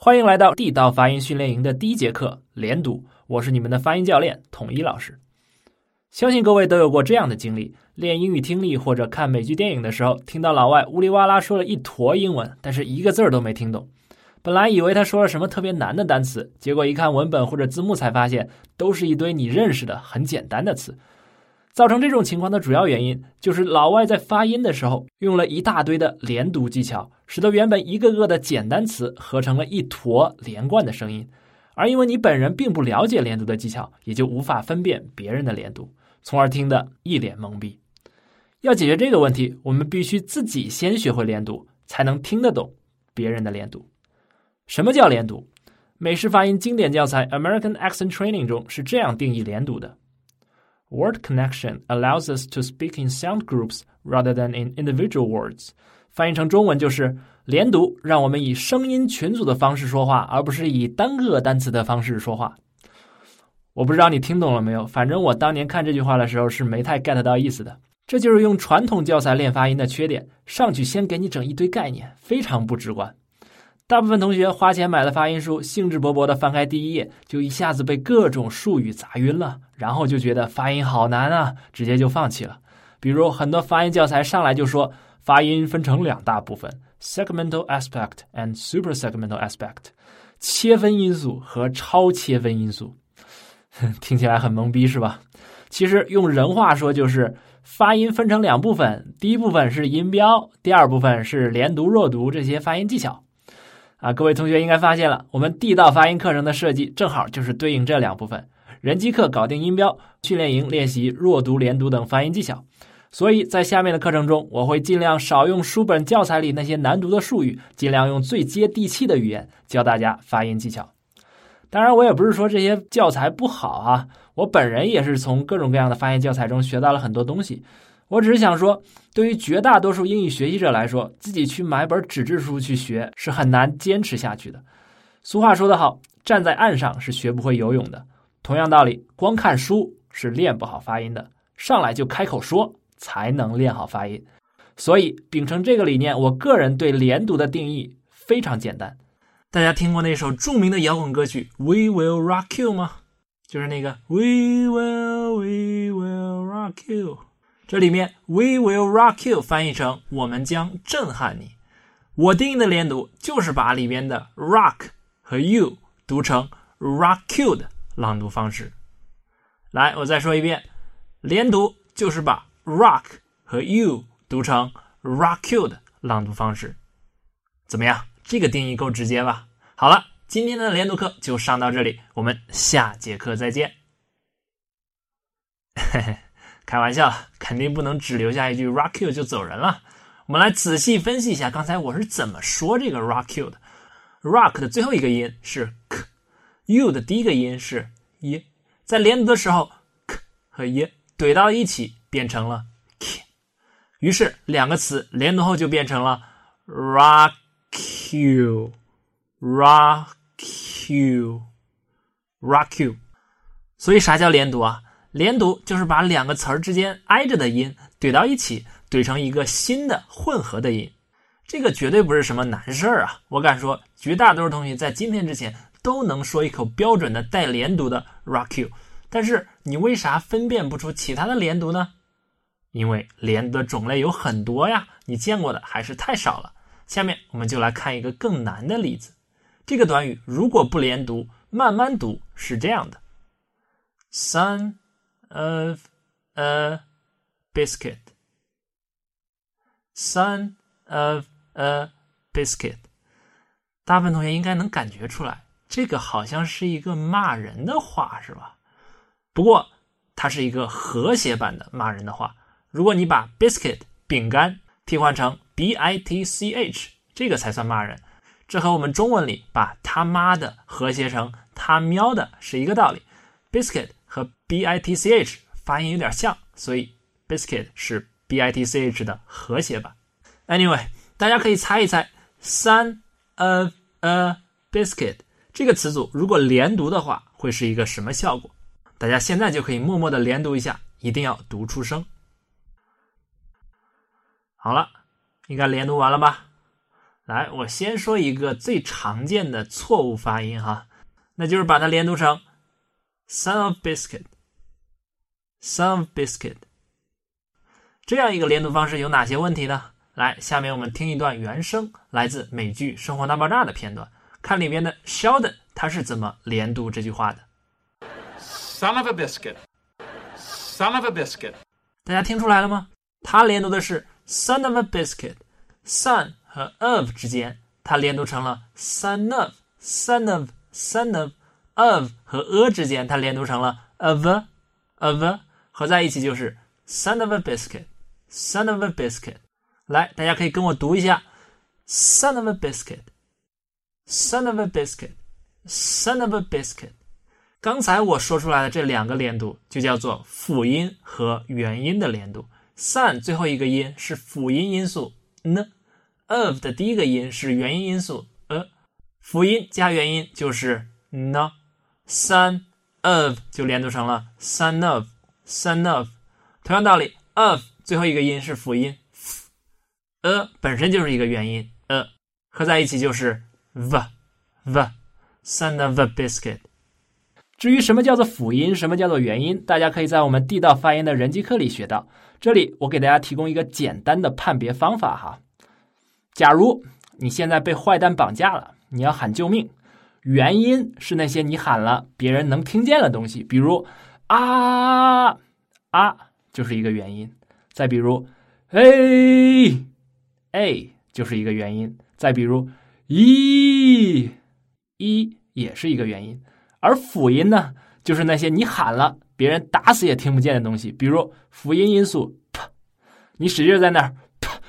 欢迎来到地道发音训练营的第一节课连读，我是你们的发音教练统一老师。相信各位都有过这样的经历，练英语听力或者看美剧电影的时候，听到老外呜里哇啦说了一坨英文，但是一个字儿都没听懂。本来以为他说了什么特别难的单词，结果一看文本或者字幕才发现，都是一堆你认识的很简单的词。造成这种情况的主要原因，就是老外在发音的时候用了一大堆的连读技巧，使得原本一个个的简单词合成了一坨连贯的声音。而因为你本人并不了解连读的技巧，也就无法分辨别人的连读，从而听得一脸懵逼。要解决这个问题，我们必须自己先学会连读，才能听得懂别人的连读。什么叫连读？美式发音经典教材 American Accent Training 中是这样定义连读的。Word connection allows us to speak in sound groups rather than in individual words. 翻译成中文就是连读让我们以声音群组的方式说话，而不是以单个单词的方式说话。我不知道你听懂了没有，反正我当年看这句话的时候是没太 get 到意思的。这就是用传统教材练发音的缺点，上去先给你整一堆概念，非常不直观。大部分同学花钱买了发音书，兴致勃勃地翻开第一页，就一下子被各种术语砸晕了，然后就觉得发音好难啊，直接就放弃了。比如很多发音教材上来就说发音分成两大部分 segmental aspect and suprasegmental aspect， 切分因素和超切分因素。听起来很懵逼是吧？其实用人话说就是发音分成两部分，第一部分是音标，第二部分是连读弱读这些发音技巧。各位同学应该发现了，我们地道发音课程的设计正好就是对应这两部分。人机课搞定音标，训练营练习弱读、连读等发音技巧。所以在下面的课程中，我会尽量少用书本教材里那些难读的术语，尽量用最接地气的语言教大家发音技巧。当然我也不是说这些教材不好啊，我本人也是从各种各样的发音教材中学到了很多东西。我只是想说，对于绝大多数英语学习者来说，自己去买本纸质书去学是很难坚持下去的。俗话说得好，站在岸上是学不会游泳的。同样道理，光看书是练不好发音的，上来就开口说才能练好发音。所以秉承这个理念，我个人对连读的定义非常简单。大家听过那首著名的摇滚歌曲 We Will Rock You 吗？就是那个 We Will Rock You，这里面 We will rock you 翻译成我们将震撼你。我定义的连读就是把里面的 rock 和 you 读成 rock you 的朗读方式。来，我再说一遍，连读就是把 rock 和 you 读成 rock you 的朗读方式。怎么样？这个定义够直接吧？好了，今天的连读课就上到这里，我们下节课再见。嘿嘿，开玩笑，肯定不能只留下一句 rock you 就走人了。我们来仔细分析一下刚才我是怎么说这个 rock you 的。 rock 的最后一个音是 k， you 的第一个音是 y， 在连读的时候 k 和 y 怼到一起变成了 k， 于是两个词连读后就变成了 rock you rock you rock you。 所以啥叫连读啊？连读就是把两个词儿之间挨着的音怼到一起，怼成一个新的混合的音。这个绝对不是什么难事儿啊！我敢说，绝大多数同学在今天之前都能说一口标准的带连读的 rock you， 但是你为啥分辨不出其他的连读呢？因为连读的种类有很多呀，你见过的还是太少了。下面我们就来看一个更难的例子。这个短语如果不连读，慢慢读是这样的 ：Son of a biscuit. Son of a biscuit. 大部分同学应该能感觉出来，这个好像是一个骂人的话，是吧？不过它是一个和谐版的骂人的话。如果你把 biscuit 饼干替换成 bitch， 这个才算骂人。这和我们中文里把他妈的和谐成他喵的是一个道理。biscuit 和 bitch 发音有点像，所以 biscuit 是 bitch 的和谐版。Anyway， 大家可以猜一猜 son of a biscuit 这个词组如果连读的话会是一个什么效果？大家现在就可以默默的连读一下，一定要读出声。好了，应该连读完了吧？ 来，我先说一个最常见的错误发音哈，那就是把它连读成 son of biscuit son of biscuit。 这样一个连读方式有哪些问题呢？来，下面我们听一段原声，来自美剧《生活大爆炸》的片段，看里面的 Sheldon 他是怎么连读这句话的。 Son of a biscuit Son of a biscuit。 大家听出来了吗？他连读的是 son of a biscuit， son 和 of 之间他连读成了 son of son of son of 和之间他连读成了 of of， 合在一起就是 son of a biscuit son of a biscuit。 来，大家可以跟我读一下 son of a biscuit son of a biscuit son of a biscuit。 刚才我说出来的这两个连读就叫做辅音和元音的连读。 son 最后一个音是辅音音素 n， of 的第一个音是元音音素辅音加元音就是 n， son of 就连读成了 son of son of。 同样道理 of 最后一个音是辅音本身就是一个元音合在一起就是 v son of a biscuit。 至于什么叫做辅音，什么叫做元音，大家可以在我们地道发音的人机课里学到。这里我给大家提供一个简单的判别方法哈。假如你现在被坏蛋绑架了，你要喊救命，元音是那些你喊了别人能听见的东西，比如啊就是一个元音，再比如就是一个元音，再比如一也是一个元音。而辅音呢，就是那些你喊了别人打死也听不见的东西，比如辅音音素 p， 你使劲在那儿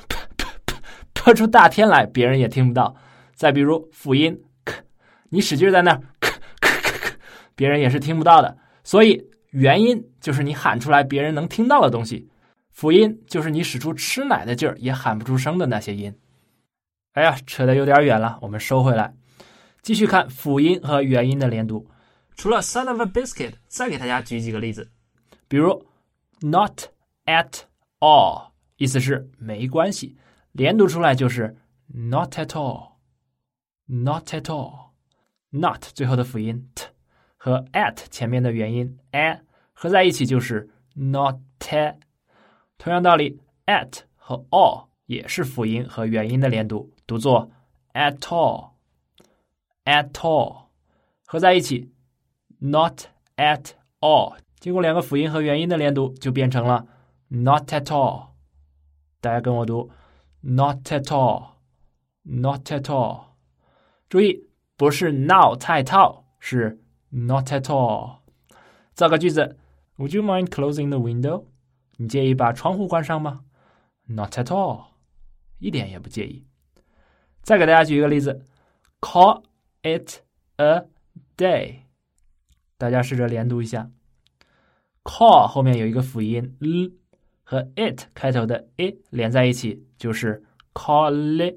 p 出大天来，别人也听不到。再比如辅音 k， 你使劲在那儿 k， 别人也是听不到的。所以元音就是你喊出来别人能听到的东西，辅音就是你使出吃奶的劲儿也喊不出声的那些音。哎呀，扯得有点远了，我们收回来，继续看辅音和元音的连读。除了 son of a biscuit， 再给大家举几个例子，比如 not at all， 意思是没关系，连读出来就是 not at all not at all。 not 最后的辅音 t 和 at 前面的元音 a 合在一起就是 not at。 同样道理 at 和 all 也是辅音和元音的连读，读作 at all at all， 合在一起Not at all， 经过两个辅音和元音的连读就变成了 not at all。 大家跟我读 not at all not at all。 注意不是闹太套，是 not at all。 造个句子 Would you mind closing the window？ 你介意把窗户关上吗？ Not at all， 一点也不介意。再给大家举一个例子 Call it a day，大家试着连读一下 call 后面有一个辅音 和 it 开头的 it 连在一起就是 call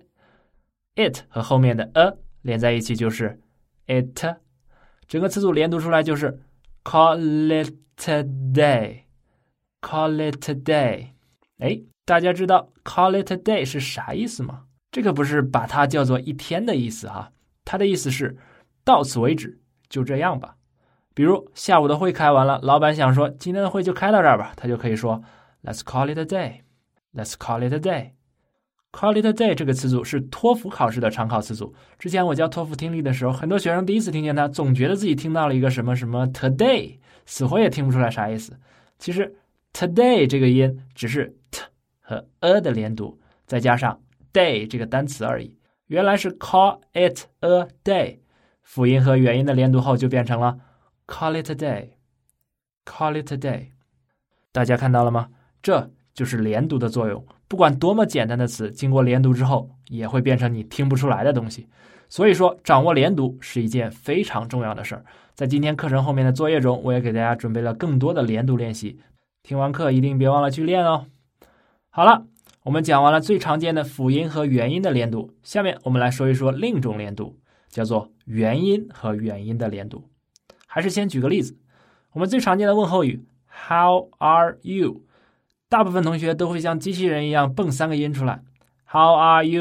it 和后面的连在一起就是 it， 整个词组连读出来就是 call it today call it today。 大家知道 call it today 是啥意思吗？这个不是把它叫做一天的意思哈，它的意思是到此为止，就这样吧。比如下午的会开完了，老板想说今天的会就开到这儿吧，他就可以说 Let's call it a day Let's call it a day。 Call it a day 这个词组是托福考试的常考词组。之前我教托福听力的时候，很多学生第一次听见它，总觉得自己听到了一个什么什么 today， 死活也听不出来啥意思。其实 today 这个音只是 t 和的连读，再加上 day 这个单词而已。原来是 call it a day， 辅音和元音的连读后就变成了Call it a day Call it a day。 大家看到了吗？这就是连读的作用，不管多么简单的词，经过连读之后也会变成你听不出来的东西。所以说掌握连读是一件非常重要的事儿。在今天课程后面的作业中，我也给大家准备了更多的连读练习，听完课一定别忘了去练哦。好了，我们讲完了最常见的辅音和元音的连读，下面我们来说一说另一种连读，叫做元音和元音的连读。还是先举个例子，我们最常见的问候语 How are you， 大部分同学都会像机器人一样蹦3个音出来 How are you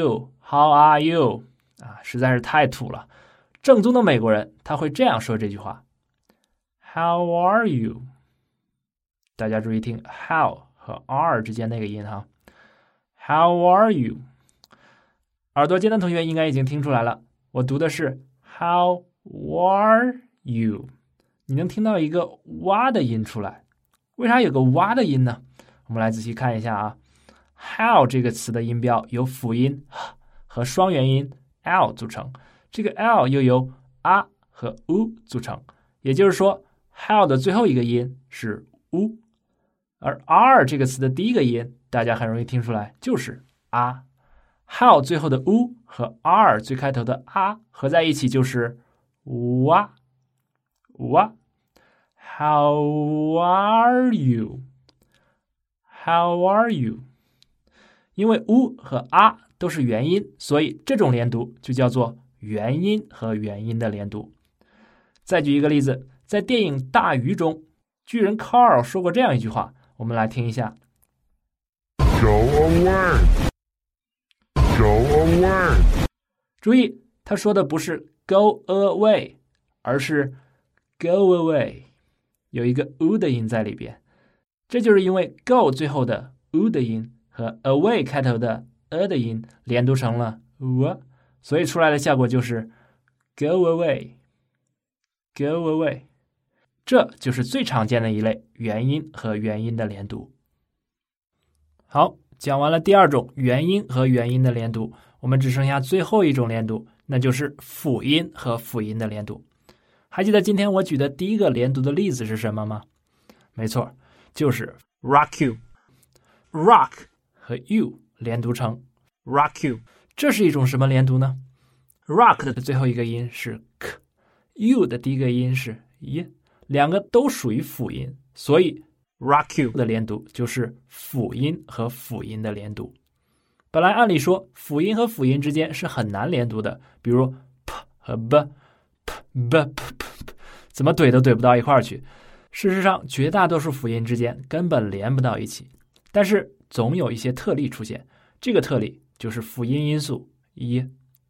How are you？ 啊，实在是太土了。正宗的美国人他会这样说这句话 How are you？ 大家注意听 how 和 are 之间那个音哈。How are you？ 耳朵尖的同学应该已经听出来了，我读的是 How are you？ 你能听到一个哇的音出来，为啥有个哇的音呢？我们来仔细看一下啊。How 这个词的音标由辅音和双元音 l 组成，这个 l 又由 a 和 u 组成，也就是说 how 的最后一个音是 u， 而 r 这个词的第一个音大家很容易听出来就是 a。 how 最后的 u 和 r 最开头的 a 合在一起就是哇哇。 How are you？ How are you？ 因为 u 和 a 都是元音，所以这种连读就叫做元音和元音的连读。再举一个例子，在电影《大鱼》中，巨人 Carl 说过这样一句话，我们来听一下。 Go away. Go away. 注意，他说的不是 go away， 而是 go away， 有一个 u 的音在里边。这就是因为 go 最后的 u 的音和 away 开头的 a 的音连读成了 u， 所以出来的效果就是 go away go away。 这就是最常见的一类元音和元音的连读。好，讲完了第二种元音和元音的连读，我们只剩下最后一种连读，那就是辅音和辅音的连读。还记得今天我举的第一个连读的例子是什么吗？没错，就是 Rock you. rock 和 you 连读成 Rock you. 这是一种什么连读呢？ rock 的最后一个音是 k， you 的第一个音是 y， 两个都属于辅音，所以 Rock you. 的连读就是辅音和辅音的连读。本来按理说辅音和辅音之间是很难连读的，比如 p 和 b，p，b，p，怎么怼都怼不到一块儿去。事实上，绝大多数辅音之间根本连不到一起，但是总有一些特例出现。这个特例就是辅音因素 y。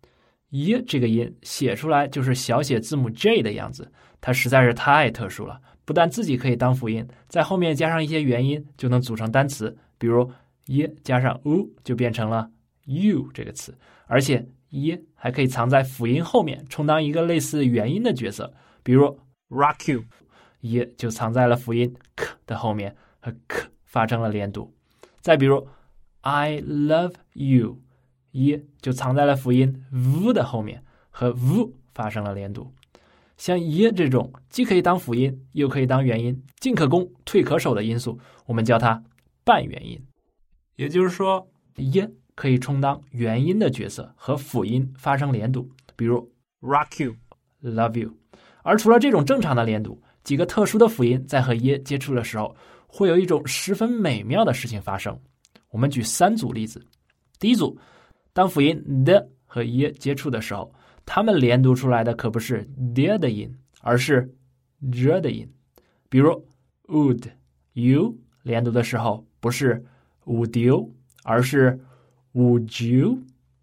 y 这个音写出来就是小写字母 J 的样子，它实在是太特殊了，不但自己可以当辅音，在后面加上一些元音就能组成单词，比如 y 加上 u 就变成了 you 这个词，而且 y 还可以藏在辅音后面，充当一个类似元音的角色，比如 Rock you. y 就藏在了辅音 k 的后面，和 k 发生了连读。再比如 I love you， y 就藏在了辅音 v 的后面，和 v 发生了连读。像 y 这种既可以当辅音又可以当元音，进可攻退可守的因素，我们叫它半元音。也就是说 y 可以充当元音的角色，和辅音发生连读，比如 Rock you. love you。 而除了这种正常的连读，几个特殊的辅音在和 y 接触的时候，会有一种十分美妙的事情发生。我们举3组例子。第一组，当辅音的和 y 接触的时候，它们连读出来的可不是 d 的音，而是 j 的音。比如 would you 连读的时候不是 would you， 而是 would you。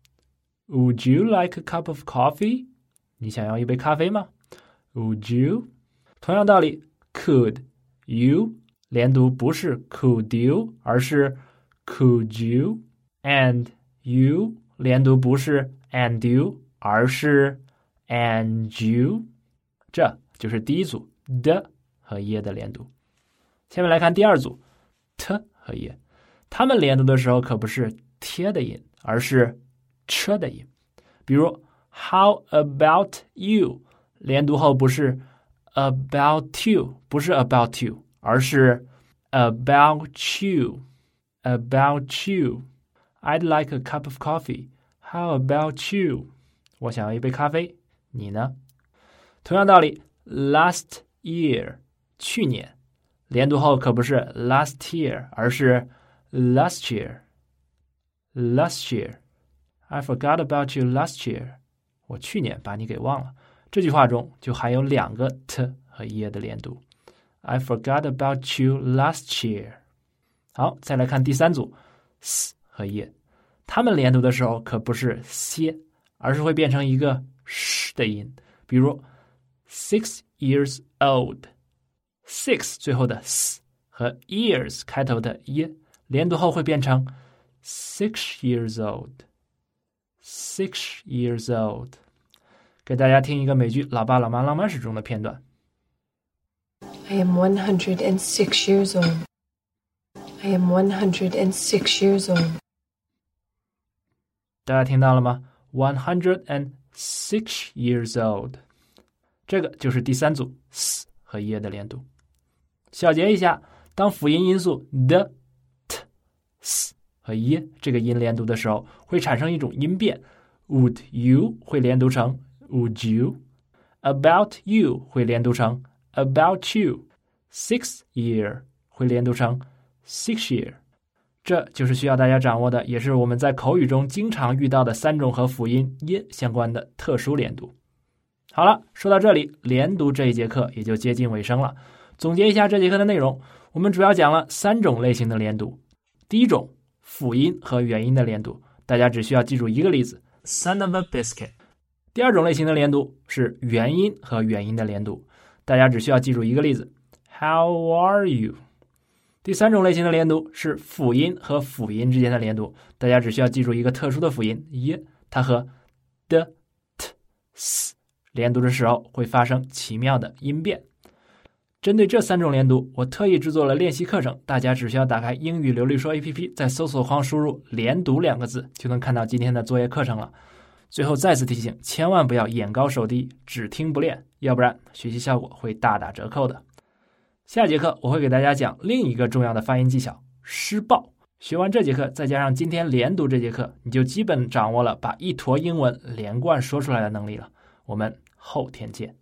Would you like a cup of coffee？ 你想要一杯咖啡吗？ Would you？ 同样道理 could you 连读不是 could you， 而是 could you。 And you 连读不是 and you， 而是 and you。 这就是第一组的和 y 的连读。下面来看第二组 t 和 y， 它们连读的时候可不是 t 的音，而是 ch 的音。比如 How about you 连读后不是 about you， 不是 about you， 而是 about you about you。 I'd like a cup of coffee. How about you？ 我想要一杯咖啡，你呢？同样道理 last year 去年连读后可不是 last year， 而是 last year last year。 I forgot about you last year， 我去年把你给忘了。这句话中就含有2个 t 和 y 的连读。 I forgot about you last year。 好，再来看第3组 s 和 y， 它们连读的时候可不是些，而是会变成一个 sh 的音。比如 6 years old， 6 最后的 s 和 years 开头的 e 连读后会变成 6 years old， 6 years old。 给大家听一个美剧《老爸老妈浪漫史》中的片段。 I am 106 years old. I am 106 years old. 大家听到了吗？ 106 years old， 这个就是第三组 s 和 e 的连读。小结一下，当辅音因素 the、t、s 和 e 这个音连读的时候，会产生一种音变。 Would you 会连读成 Would you， About you 会连读成 About you， 6 year 会连读成 6 year。 这就是需要大家掌握的，也是我们在口语中经常遇到的3种和辅音 e 相关的特殊连读。好了，说到这里，连读这一节课也就接近尾声了。总结一下这节课的内容，我们主要讲了3种类型的连读。第一种，辅音和元音的连读，大家只需要记住一个例子 Son of a biscuit。 第二种类型的连读是元音和元音的连读，大家只需要记住一个例子 How are you。 第三种类型的连读是辅音和辅音之间的连读，大家只需要记住一个特殊的辅音 e， 它和 the、t、s 连读的时候会发生奇妙的音变。针对这3种连读，我特意制作了练习课程，大家只需要打开英语流利说 APP， 在搜索框输入连读2个字，就能看到今天的作业课程了。最后再次提醒，千万不要眼高手低，只听不练，要不然学习效果会大打折扣的。下节课我会给大家讲另一个重要的发音技巧施暴。学完这节课，再加上今天连读这节课，你就基本掌握了把一坨英文连贯说出来的能力了。我们后天见。